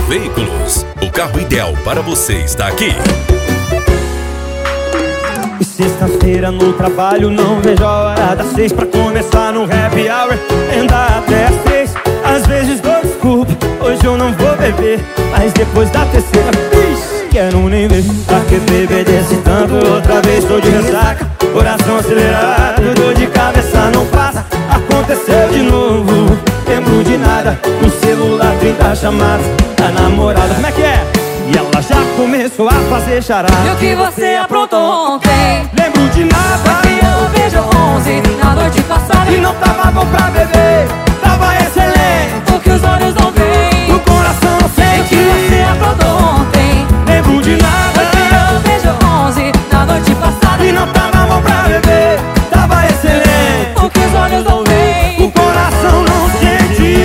Veículos, o carro ideal para você está aqui. E sexta-feira no trabalho não vejo a hora das 6 pra começar no happy hour, andar até as 3. Às vezes dou desculpa, hoje eu não vou beber, mas depois da terceira, quero nem ver. Pra que beber desse tanto, outra vez tô de ressaca, coração acelerado, dor de cabeça não passa. Aconteceu de novo, lembro de nada, no celular 30 chamadas da namorada. Como é que é? E ela já começou a fazer charada. E o que você aprontou ontem? Lembro de nada, que eu vejo 11 na noite passada. e não tava bom pra beber, tava excelente. O que os olhos não veem, O coração não o sente. que você aprontou ontem? Lembro de nada, que eu vejo 11 na noite passada. e não tava bom pra beber, tava excelente. O que os olhos não veem, O coração não sente.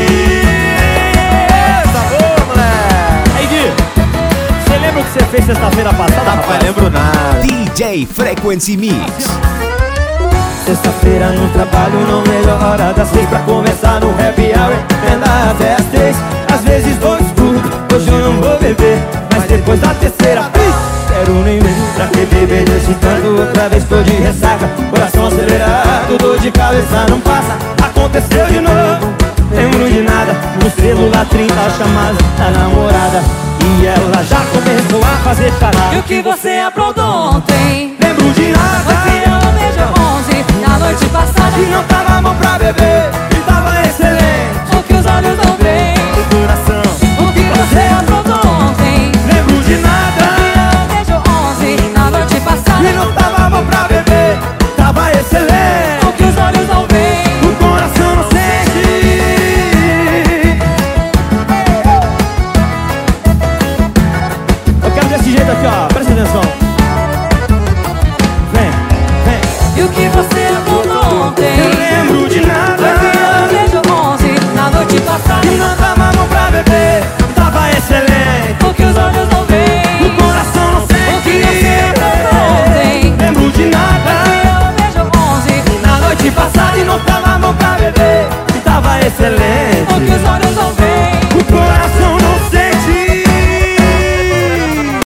Sabor, moleque. Aí, Gui, você lembra o que você fez sexta-feira passada, rapaz? lembro nada. DJ Frequency Mix. Sexta-feira no trabalho não vejo a hora das 6 pra começar no happy hour, andar até as 3. Às vezes dou desculpa, hoje eu não vou beber, mas depois da terceira, quero nem ver. Pra que beber desse tanto, outra vez tô de ressaca, coração acelerado, dor de cabeça não passa. Aconteceu de novo, lembro de nada, no celular 30 chamadas da namorada, e ela já começou a fazer charada. e o que você aprontou ontem? Lembro de que nada, eu vejo 11 na noite passada. e não tava bom pra beber, e tava excelente. O que os olhos não veem, O coração, o que você aprontou ontem? lembro de que nada, eu vejo 11 na noite passada. e não tava bom pra beber, tava excelente. O que os olhos não veem, O coração não sente. Eu quero desse jeito aqui, ó, presta atenção. Vem, vem. e o que você aprontou ontem? Eu lembro de nada, eu vejo 11 na noite passada. e não tava bom pra beber, tava excelente. O que os olhos não veem, O coração não o que você sente. aprontou ontem? Lembro de nada, eu vejo 11 na noite passada, e não tava bom pra beber, e tava excelente. o que os olhos